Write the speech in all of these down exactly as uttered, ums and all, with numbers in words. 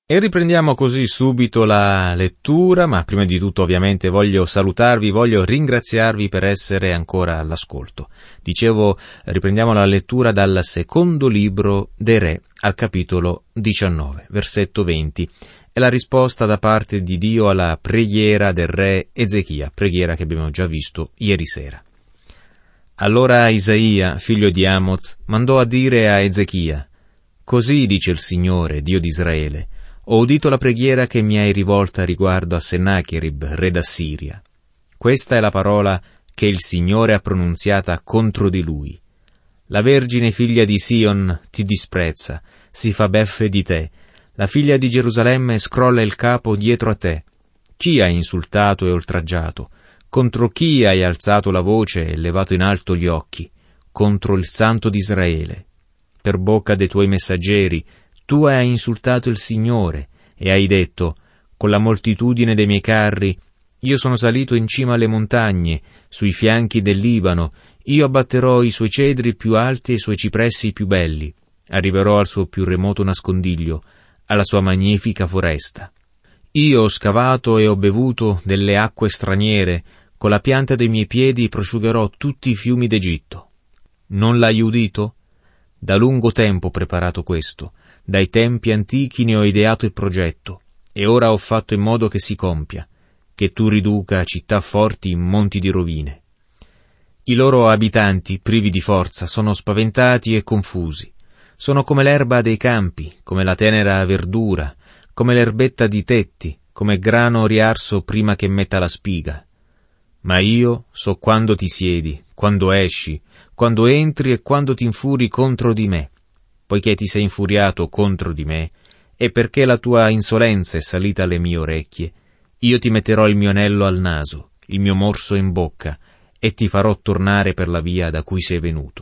E riprendiamo così subito la lettura, ma prima di tutto ovviamente voglio salutarvi, voglio ringraziarvi per essere ancora all'ascolto. Dicevo, riprendiamo la lettura dal secondo libro dei Re, al capitolo diciannove, versetto venti. È la risposta da parte di Dio alla preghiera del re Ezechia, preghiera che abbiamo già visto ieri sera. Allora Isaia, figlio di Amoz, mandò a dire a Ezechia: «Così dice il Signore, Dio di Israele, ho udito la preghiera che mi hai rivolta riguardo a Sennacherib, re d'Assiria. Questa è la parola che il Signore ha pronunziata contro di lui. La Vergine figlia di Sion ti disprezza, si fa beffe di te. La figlia di Gerusalemme scrolla il capo dietro a te. Chi ha insultato e oltraggiato? Contro chi hai alzato la voce e levato in alto gli occhi? Contro il Santo di Israele. Per bocca dei tuoi messaggeri tu hai insultato il Signore e hai detto: con la moltitudine dei miei carri io sono salito in cima alle montagne, sui fianchi del Libano, io abbatterò i suoi cedri più alti e i suoi cipressi più belli, arriverò al suo più remoto nascondiglio, alla sua magnifica foresta. Io ho scavato e ho bevuto delle acque straniere, con la pianta dei miei piedi prosciugherò tutti i fiumi d'Egitto. Non l'hai udito? Da lungo tempo ho preparato questo, dai tempi antichi ne ho ideato il progetto, e ora ho fatto in modo che si compia, che tu riduca città forti in monti di rovine. I loro abitanti, privi di forza, sono spaventati e confusi. Sono come l'erba dei campi, come la tenera verdura, come l'erbetta di tetti, come grano riarso prima che metta la spiga. Ma io so quando ti siedi, quando esci, quando entri e quando ti infuri contro di me. Poiché ti sei infuriato contro di me, e perché la tua insolenza è salita alle mie orecchie, io ti metterò il mio anello al naso, il mio morso in bocca, e ti farò tornare per la via da cui sei venuto.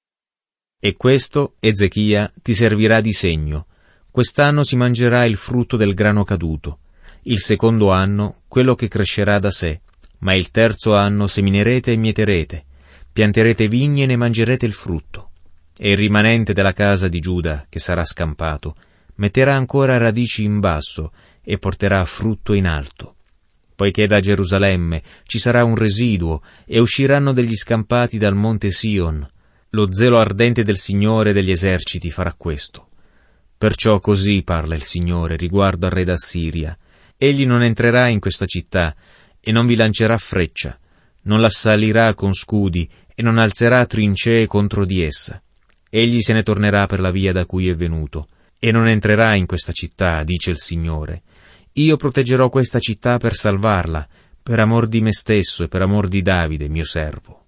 E questo, Ezechia, ti servirà di segno. Quest'anno si mangerà il frutto del grano caduto, il secondo anno quello che crescerà da sé, ma il terzo anno seminerete e mieterete, pianterete vigne e ne mangerete il frutto. E il rimanente della casa di Giuda, che sarà scampato, metterà ancora radici in basso e porterà frutto in alto. Poiché da Gerusalemme ci sarà un residuo e usciranno degli scampati dal monte Sion, lo zelo ardente del Signore degli eserciti farà questo. Perciò così parla il Signore riguardo al re d'Assiria: egli non entrerà in questa città e non vi lancerà freccia, non l'assalirà con scudi e non alzerà trincee contro di essa. Egli se ne tornerà per la via da cui è venuto, e non entrerà in questa città, dice il Signore. Io proteggerò questa città per salvarla, per amor di me stesso e per amor di Davide, mio servo.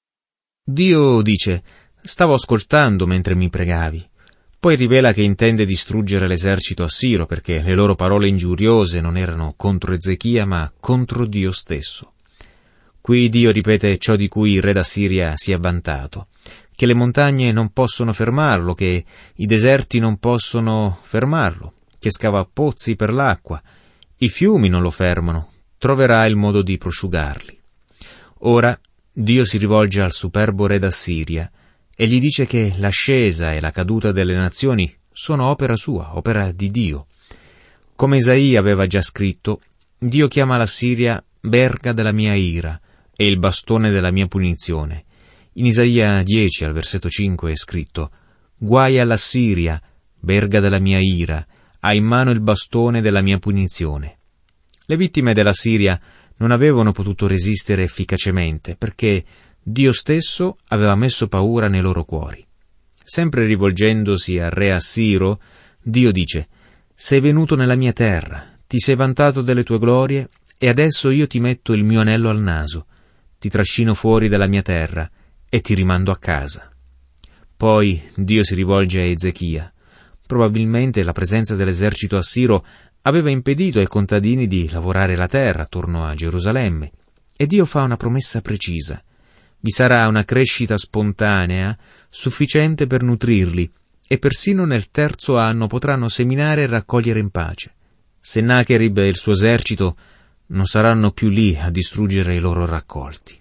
Dio dice: stavo ascoltando mentre mi pregavi. Poi rivela che intende distruggere l'esercito assiro, perché le loro parole ingiuriose non erano contro Ezechia, ma contro Dio stesso. Qui Dio ripete ciò di cui il re d'Assiria si è vantato: che le montagne non possono fermarlo, che i deserti non possono fermarlo, che scava pozzi per l'acqua, i fiumi non lo fermano, troverà il modo di prosciugarli. Ora Dio si rivolge al superbo re d'Assiria e gli dice che l'ascesa e la caduta delle nazioni sono opera sua, opera di Dio. Come Isaia aveva già scritto, Dio chiama l'Assiria verga della mia ira e il bastone della mia punizione. In Isaia dieci, al versetto cinque, è scritto: «Guai all'Assiria, verga della mia ira, ha in mano il bastone della mia punizione». Le vittime della Siria non avevano potuto resistere efficacemente, perché Dio stesso aveva messo paura nei loro cuori. Sempre rivolgendosi al re Assiro, Dio dice: «Sei venuto nella mia terra, ti sei vantato delle tue glorie, e adesso io ti metto il mio anello al naso, ti trascino fuori dalla mia terra, e ti rimando a casa». Poi Dio si rivolge a Ezechia. Probabilmente la presenza dell'esercito assiro aveva impedito ai contadini di lavorare la terra attorno a Gerusalemme, e Dio fa una promessa precisa: vi sarà una crescita spontanea sufficiente per nutrirli, e persino nel terzo anno potranno seminare e raccogliere in pace. Sennacherib e il suo esercito non saranno più lì a distruggere i loro raccolti.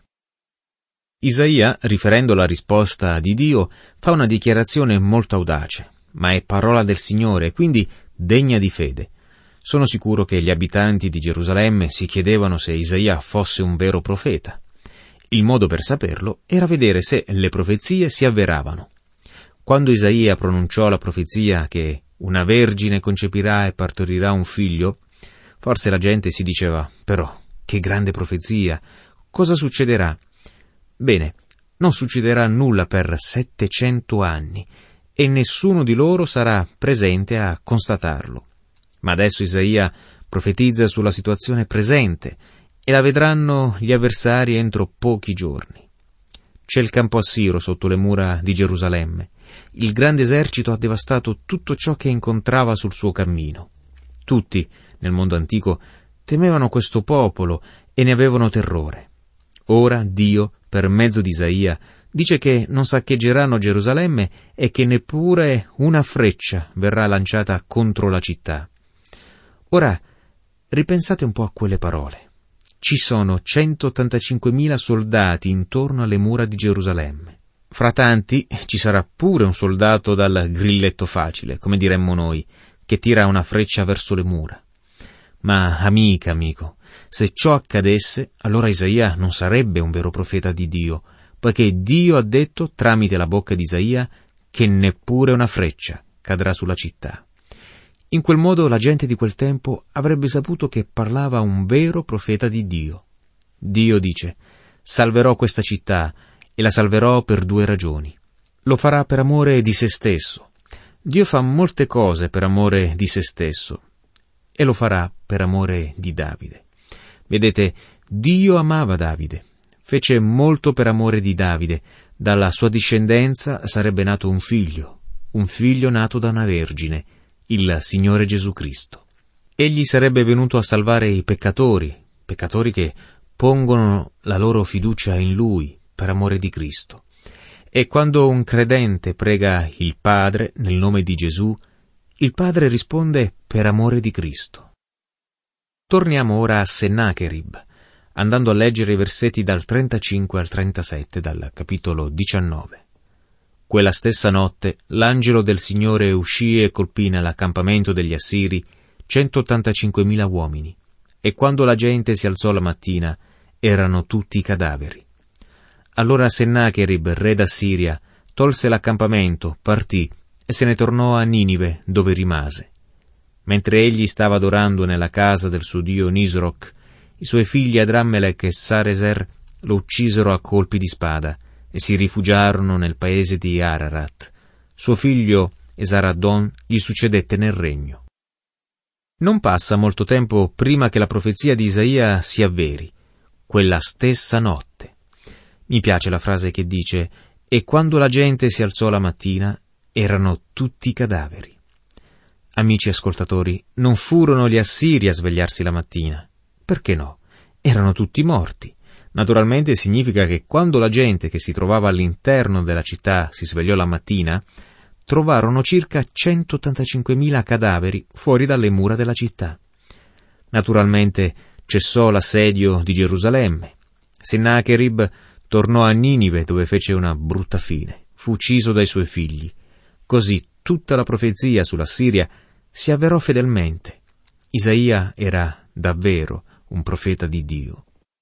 Isaia, riferendo la risposta di Dio, fa una dichiarazione molto audace, ma è parola del Signore, quindi degna di fede. Sono sicuro che gli abitanti di Gerusalemme si chiedevano se Isaia fosse un vero profeta. Il modo per saperlo era vedere se le profezie si avveravano. Quando Isaia pronunciò la profezia che una vergine concepirà e partorirà un figlio, forse la gente si diceva: però, che grande profezia! Cosa succederà? Bene, non succederà nulla per settecento anni e nessuno di loro sarà presente a constatarlo. Ma adesso Isaia profetizza sulla situazione presente e la vedranno gli avversari entro pochi giorni. C'è il campo assiro sotto le mura di Gerusalemme. Il grande esercito ha devastato tutto ciò che incontrava sul suo cammino. Tutti, nel mondo antico, temevano questo popolo e ne avevano terrore. Ora Dio, per mezzo di Isaia, dice che non saccheggeranno Gerusalemme e che neppure una freccia verrà lanciata contro la città. Ora, ripensate un po' a quelle parole. Ci sono centottantacinquemila soldati intorno alle mura di Gerusalemme. Fra tanti ci sarà pure un soldato dal grilletto facile, come diremmo noi, che tira una freccia verso le mura. Ma, amica, amico, se ciò accadesse, allora Isaia non sarebbe un vero profeta di Dio, poiché Dio ha detto, tramite la bocca di Isaia, che neppure una freccia cadrà sulla città. In quel modo la gente di quel tempo avrebbe saputo che parlava un vero profeta di Dio. Dio dice: salverò questa città e la salverò per due ragioni. Lo farà per amore di se stesso. Dio fa molte cose per amore di se stesso e lo farà per amore di Davide. Vedete, Dio amava Davide, fece molto per amore di Davide. Dalla sua discendenza sarebbe nato un figlio, un figlio nato da una vergine, il Signore Gesù Cristo. Egli sarebbe venuto a salvare i peccatori, peccatori che pongono la loro fiducia in Lui per amore di Cristo. E quando un credente prega il Padre nel nome di Gesù, il Padre risponde per amore di Cristo. Torniamo ora a Sennacherib, andando a leggere i versetti dal trentacinque al trentasette dal capitolo diciannove. Quella stessa notte l'angelo del Signore uscì e colpì nell'accampamento degli Assiri centottantacinquemila uomini, e quando la gente si alzò la mattina erano tutti cadaveri. Allora Sennacherib, re d'Assiria, tolse l'accampamento, partì e se ne tornò a Ninive, dove rimase. Mentre egli stava adorando nella casa del suo dio Nisroch, i suoi figli Adrammelech e Sarezer lo uccisero a colpi di spada e si rifugiarono nel paese di Ararat. Suo figlio Esarhaddon gli succedette nel regno. Non passa molto tempo prima che la profezia di Isaia si avveri, quella stessa notte. Mi piace la frase che dice: e quando la gente si alzò la mattina erano tutti cadaveri. Amici ascoltatori, non furono gli assiri a svegliarsi la mattina. Perché no? Erano tutti morti. Naturalmente significa che quando la gente che si trovava all'interno della città si svegliò la mattina, trovarono circa centottantacinquemila cadaveri fuori dalle mura della città. Naturalmente cessò l'assedio di Gerusalemme. Sennacherib tornò a Ninive, dove fece una brutta fine. Fu ucciso dai suoi figli. Così tutta la profezia sulla Siria si avverò fedelmente. Isaia era davvero un profeta di Dio.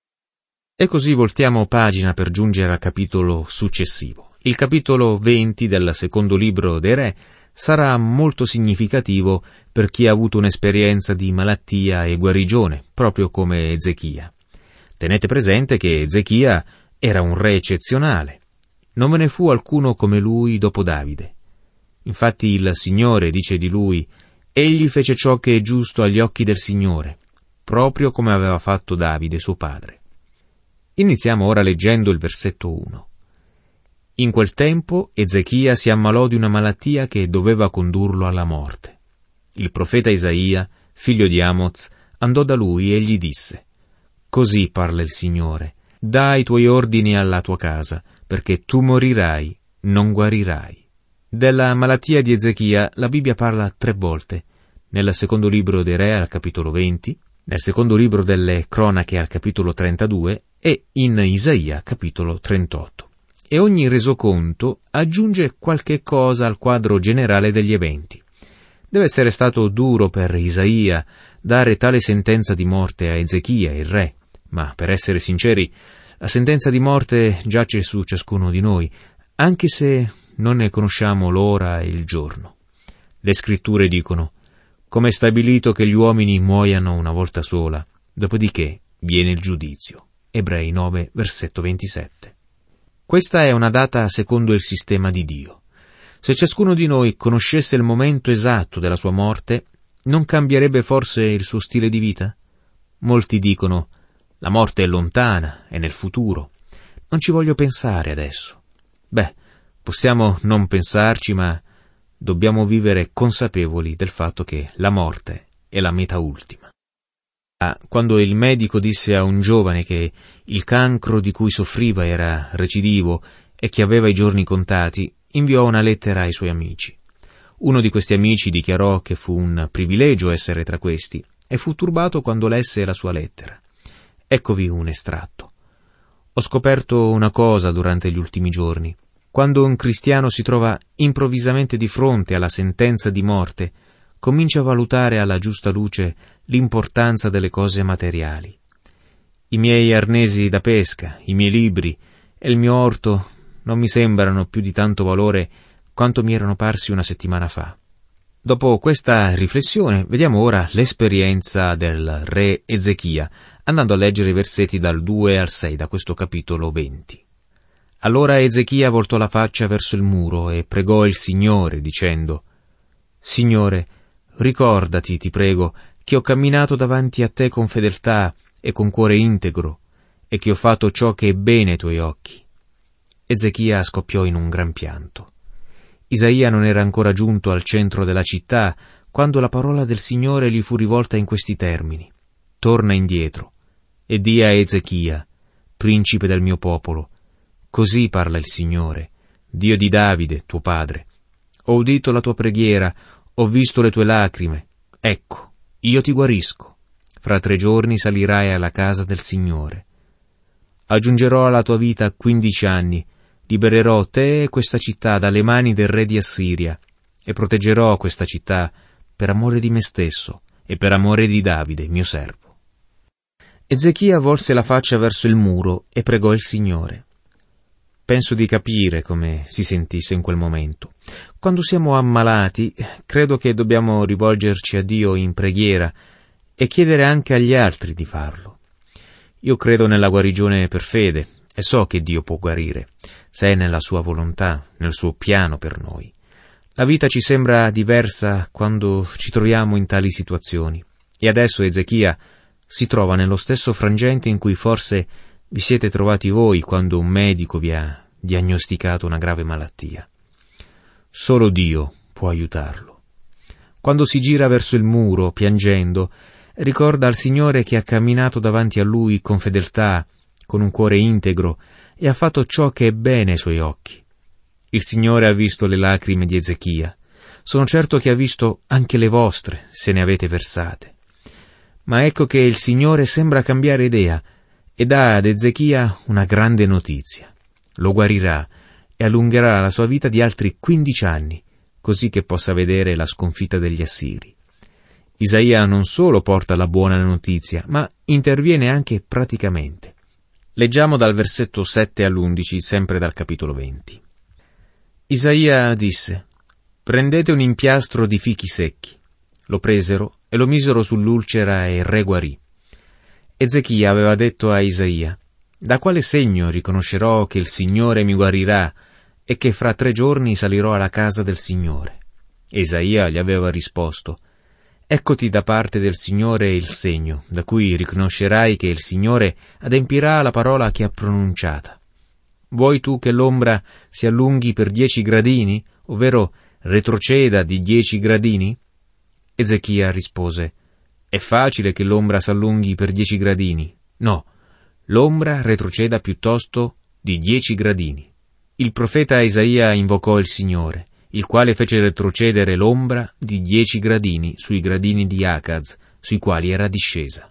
E così voltiamo pagina per giungere al capitolo successivo. Il capitolo venti del secondo libro dei Re sarà molto significativo per chi ha avuto un'esperienza di malattia e guarigione, proprio come Ezechia. Tenete presente che Ezechia era un re eccezionale. Non ve ne fu alcuno come lui dopo Davide. Infatti il Signore dice di lui: egli fece ciò che è giusto agli occhi del Signore, proprio come aveva fatto Davide suo padre. Iniziamo ora leggendo il versetto uno. In quel tempo Ezechia si ammalò di una malattia che doveva condurlo alla morte. Il profeta Isaia, figlio di Amoz, andò da lui e gli disse: così parla il Signore, dai i tuoi ordini alla tua casa, perché tu morirai, non guarirai. Della malattia di Ezechia la Bibbia parla tre volte, nel secondo libro dei Re al capitolo venti, nel secondo libro delle Cronache al capitolo trentadue e in Isaia capitolo trentotto. E ogni resoconto aggiunge qualche cosa al quadro generale degli eventi. Deve essere stato duro per Isaia dare tale sentenza di morte a Ezechia, il re, ma per essere sinceri, la sentenza di morte giace su ciascuno di noi, anche se non ne conosciamo l'ora e il giorno. Le scritture dicono: come è stabilito che gli uomini muoiano una volta sola, dopodiché viene il giudizio. Ebrei nove, versetto ventisette. Questa è una data secondo il sistema di Dio. Se ciascuno di noi conoscesse il momento esatto della sua morte, non cambierebbe forse il suo stile di vita? Molti dicono: la morte è lontana, è nel futuro. Non ci voglio pensare adesso. Beh, possiamo non pensarci, ma dobbiamo vivere consapevoli del fatto che la morte è la meta ultima. Ah, quando il medico disse a un giovane che il cancro di cui soffriva era recidivo e che aveva i giorni contati, inviò una lettera ai suoi amici. Uno di questi amici dichiarò che fu un privilegio essere tra questi e fu turbato quando lesse la sua lettera. Eccovi un estratto. Ho scoperto una cosa durante gli ultimi giorni. Quando un cristiano si trova improvvisamente di fronte alla sentenza di morte, comincia a valutare alla giusta luce l'importanza delle cose materiali. I miei arnesi da pesca, i miei libri e il mio orto non mi sembrano più di tanto valore quanto mi erano parsi una settimana fa. Dopo questa riflessione, vediamo ora l'esperienza del re Ezechia, andando a leggere i versetti dal due al sei da questo capitolo venti. Allora Ezechia voltò la faccia verso il muro e pregò il Signore, dicendo: Signore, ricordati, ti prego, che ho camminato davanti a te con fedeltà e con cuore integro, e che ho fatto ciò che è bene ai tuoi occhi. Ezechia scoppiò in un gran pianto. Isaia non era ancora giunto al centro della città quando la parola del Signore gli fu rivolta in questi termini: torna indietro e di a Ezechia, principe del mio popolo, così parla il Signore, Dio di Davide, tuo padre. Ho udito la tua preghiera, ho visto le tue lacrime. Ecco, io ti guarisco. Fra tre giorni salirai alla casa del Signore. Aggiungerò alla tua vita quindici anni, libererò te e questa città dalle mani del re di Assiria, e proteggerò questa città per amore di me stesso e per amore di Davide, mio servo. Ezechia volse la faccia verso il muro e pregò il Signore. Penso di capire come si sentisse in quel momento. Quando siamo ammalati, credo che dobbiamo rivolgerci a Dio in preghiera e chiedere anche agli altri di farlo. Io credo nella guarigione per fede e so che Dio può guarire, se è nella sua volontà, nel suo piano per noi. La vita ci sembra diversa quando ci troviamo in tali situazioni. E adesso Ezechia si trova nello stesso frangente in cui forse vi siete trovati voi quando un medico vi ha diagnosticato una grave malattia. Solo Dio può aiutarlo. Quando si gira verso il muro, piangendo, ricorda al Signore che ha camminato davanti a Lui con fedeltà, con un cuore integro, e ha fatto ciò che è bene ai suoi occhi. Il Signore ha visto le lacrime di Ezechia. Sono certo che ha visto anche le vostre, se ne avete versate. Ma ecco che il Signore sembra cambiare idea e dà ad Ezechia una grande notizia. Lo guarirà e allungherà la sua vita di altri quindici anni, così che possa vedere la sconfitta degli Assiri. Isaia non solo porta la buona notizia, ma interviene anche praticamente. Leggiamo dal versetto sette all'undici, sempre dal capitolo venti. Isaia disse: «Prendete un impiastro di fichi secchi». Lo presero e lo misero sull'ulcera e il re guarì. Ezechia aveva detto a Isaia: «Da quale segno riconoscerò che il Signore mi guarirà e che fra tre giorni salirò alla casa del Signore?» Isaia gli aveva risposto: «Eccoti da parte del Signore il segno, da cui riconoscerai che il Signore adempirà la parola che ha pronunciata. Vuoi tu che l'ombra si allunghi per dieci gradini, ovvero retroceda di dieci gradini?» Ezechia rispose: «È facile che l'ombra s'allunghi per dieci gradini. No, l'ombra retroceda piuttosto di dieci gradini». Il profeta Isaia invocò il Signore, il quale fece retrocedere l'ombra di dieci gradini sui gradini di Acaz, sui quali era discesa.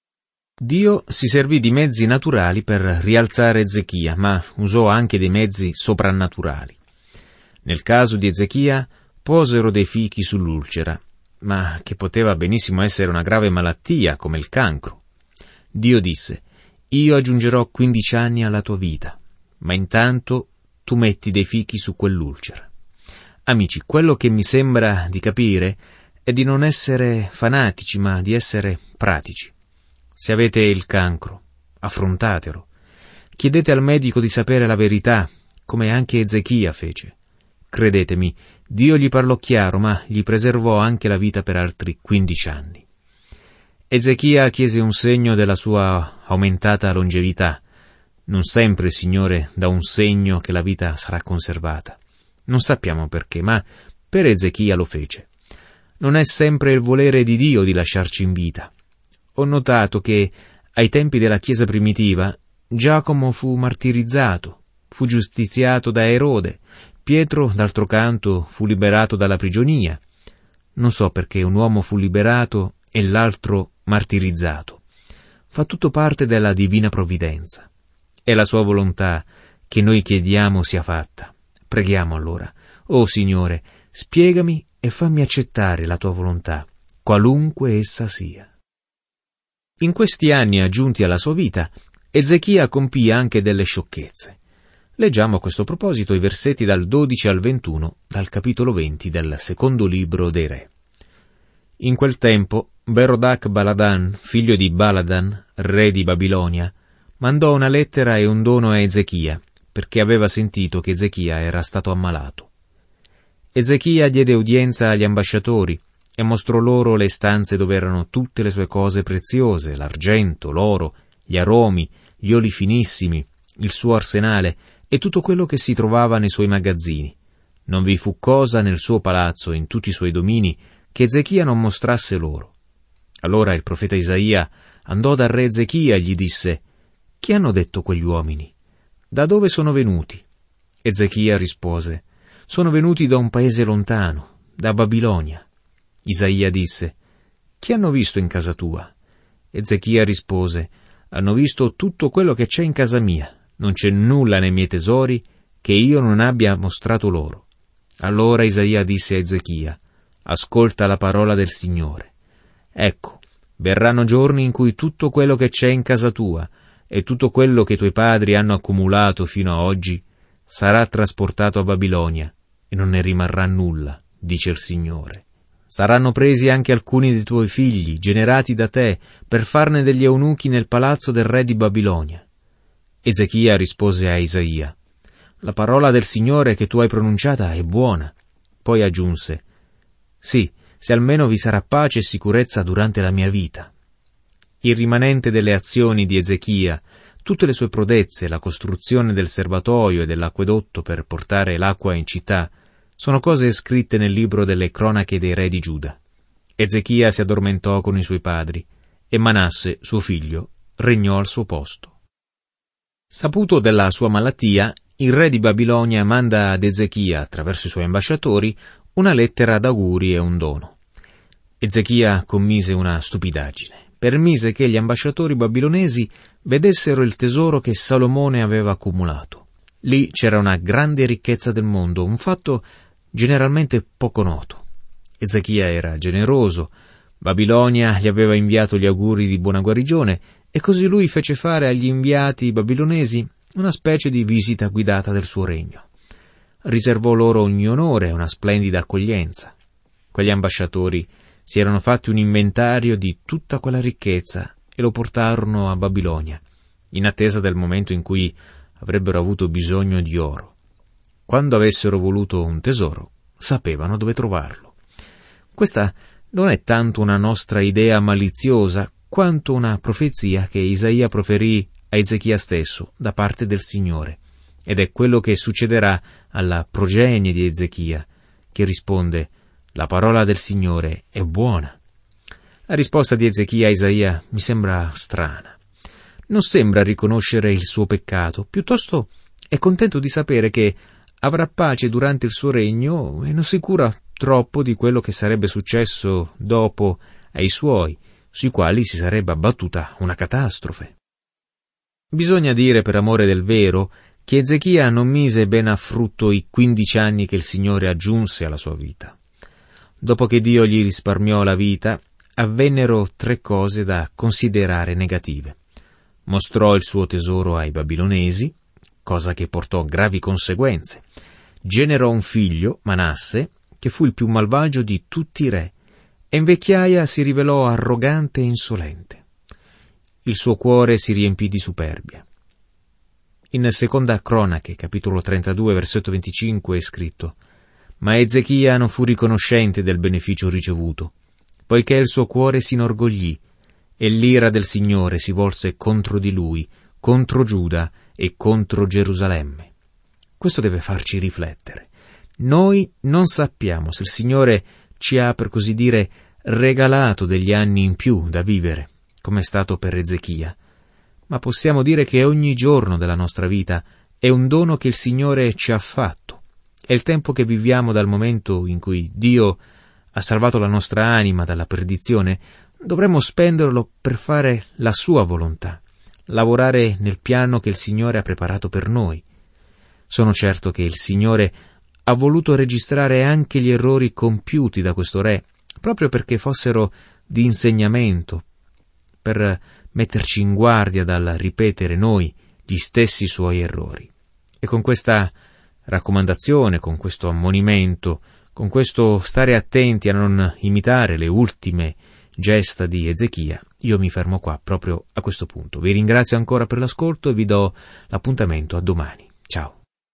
Dio si servì di mezzi naturali per rialzare Ezechia, ma usò anche dei mezzi soprannaturali. Nel caso di Ezechia, posero dei fichi sull'ulcera, ma che poteva benissimo essere una grave malattia come il cancro. Dio disse: io aggiungerò quindici anni alla tua vita, ma intanto tu metti dei fichi su quell'ulcera. Amici, quello che mi sembra di capire è di non essere fanatici, ma di essere pratici. Se avete il cancro, affrontatelo. Chiedete al medico di sapere la verità, come anche Ezechia fece. Credetemi, Dio gli parlò chiaro, ma gli preservò anche la vita per altri quindici anni. Ezechia chiese un segno della sua aumentata longevità. Non sempre il Signore dà un segno che la vita sarà conservata. Non sappiamo perché, ma per Ezechia lo fece. Non è sempre il volere di Dio di lasciarci in vita. Ho notato che, ai tempi della Chiesa primitiva, Giacomo fu martirizzato, fu giustiziato da Erode, Pietro, d'altro canto, fu liberato dalla prigionia. Non so perché un uomo fu liberato e l'altro martirizzato. Fa tutto parte della divina provvidenza. È la sua volontà che noi chiediamo sia fatta. Preghiamo allora: o Signore, spiegami e fammi accettare la tua volontà, qualunque essa sia. In questi anni aggiunti alla sua vita, Ezechia compì anche delle sciocchezze. Leggiamo a questo proposito i versetti dal dodici al ventuno, dal capitolo venti del secondo libro dei Re. In quel tempo, Berodac Baladan, figlio di Baladan, re di Babilonia, mandò una lettera e un dono a Ezechia, perché aveva sentito che Ezechia era stato ammalato. Ezechia diede udienza agli ambasciatori e mostrò loro le stanze dove erano tutte le sue cose preziose, l'argento, l'oro, gli aromi, gli oli finissimi, il suo arsenale e tutto quello che si trovava nei suoi magazzini. Non vi fu cosa nel suo palazzo e in tutti i suoi domini che Ezechia non mostrasse loro. Allora il profeta Isaia andò dal re Ezechia e gli disse: «Che hanno detto quegli uomini? Da dove sono venuti?» Ezechia rispose: «Sono venuti da un paese lontano, da Babilonia». Isaia disse: «Che hanno visto in casa tua?» Ezechia rispose: «Hanno visto tutto quello che c'è in casa mia. Non c'è nulla nei miei tesori che io non abbia mostrato loro». Allora Isaia disse a Ezechia: «Ascolta la parola del Signore. Ecco, verranno giorni in cui tutto quello che c'è in casa tua e tutto quello che i tuoi padri hanno accumulato fino a oggi sarà trasportato a Babilonia e non ne rimarrà nulla, dice il Signore. Saranno presi anche alcuni dei tuoi figli, generati da te, per farne degli eunuchi nel palazzo del re di Babilonia». Ezechia rispose a Isaia: «La parola del Signore che tu hai pronunciata è buona». Poi aggiunse: «Sì, se almeno vi sarà pace e sicurezza durante la mia vita». Il rimanente delle azioni di Ezechia, tutte le sue prodezze, la costruzione del serbatoio e dell'acquedotto per portare l'acqua in città, sono cose scritte nel libro delle cronache dei re di Giuda. Ezechia si addormentò con i suoi padri e Manasse, suo figlio, regnò al suo posto. Saputo della sua malattia, il re di Babilonia manda ad Ezechia, attraverso i suoi ambasciatori, una lettera d'auguri e un dono. Ezechia commise una stupidaggine. Permise che gli ambasciatori babilonesi vedessero il tesoro che Salomone aveva accumulato. Lì c'era una grande ricchezza del mondo, un fatto generalmente poco noto. Ezechia era generoso, Babilonia gli aveva inviato gli auguri di buona guarigione e così lui fece fare agli inviati babilonesi una specie di visita guidata del suo regno. Riservò loro ogni onore e una splendida accoglienza. Quegli ambasciatori si erano fatti un inventario di tutta quella ricchezza e lo portarono a Babilonia, in attesa del momento in cui avrebbero avuto bisogno di oro. Quando avessero voluto un tesoro, sapevano dove trovarlo. Questa non è tanto una nostra idea maliziosa, quanto una profezia che Isaia proferì a Ezechia stesso da parte del Signore, ed è quello che succederà alla progenie di Ezechia, che risponde: «La parola del Signore è buona». La risposta di Ezechia a Isaia mi sembra strana. Non sembra riconoscere il suo peccato, piuttosto è contento di sapere che avrà pace durante il suo regno e non si cura troppo di quello che sarebbe successo dopo ai suoi, sui quali si sarebbe abbattuta una catastrofe. Bisogna dire, per amore del vero, che Ezechia non mise bene a frutto i quindici anni che il Signore aggiunse alla sua vita. Dopo che Dio gli risparmiò la vita, avvennero tre cose da considerare negative. Mostrò il suo tesoro ai babilonesi, cosa che portò gravi conseguenze. Generò un figlio, Manasse, che fu il più malvagio di tutti i re, e in vecchiaia si rivelò arrogante e insolente. Il suo cuore si riempì di superbia. In Seconda Cronache, capitolo trentadue, versetto venticinque, è scritto: «Ma Ezechia non fu riconoscente del beneficio ricevuto, poiché il suo cuore si inorgoglì, e l'ira del Signore si volse contro di lui, contro Giuda e contro Gerusalemme». Questo deve farci riflettere. Noi non sappiamo se il Signore ci ha, per così dire, regalato degli anni in più da vivere, come è stato per Ezechia, ma possiamo dire che ogni giorno della nostra vita è un dono che il Signore ci ha fatto. È il tempo che viviamo dal momento in cui Dio ha salvato la nostra anima dalla perdizione, dovremmo spenderlo per fare la sua volontà, lavorare nel piano che il Signore ha preparato per noi. Sono certo che il Signore ha voluto registrare anche gli errori compiuti da questo re, proprio perché fossero di insegnamento, per metterci in guardia dal ripetere noi gli stessi suoi errori. E con questa raccomandazione, con questo ammonimento, con questo stare attenti a non imitare le ultime gesta di Ezechia, io mi fermo qua proprio a questo punto. Vi ringrazio ancora per l'ascolto e vi do l'appuntamento a domani. Ciao.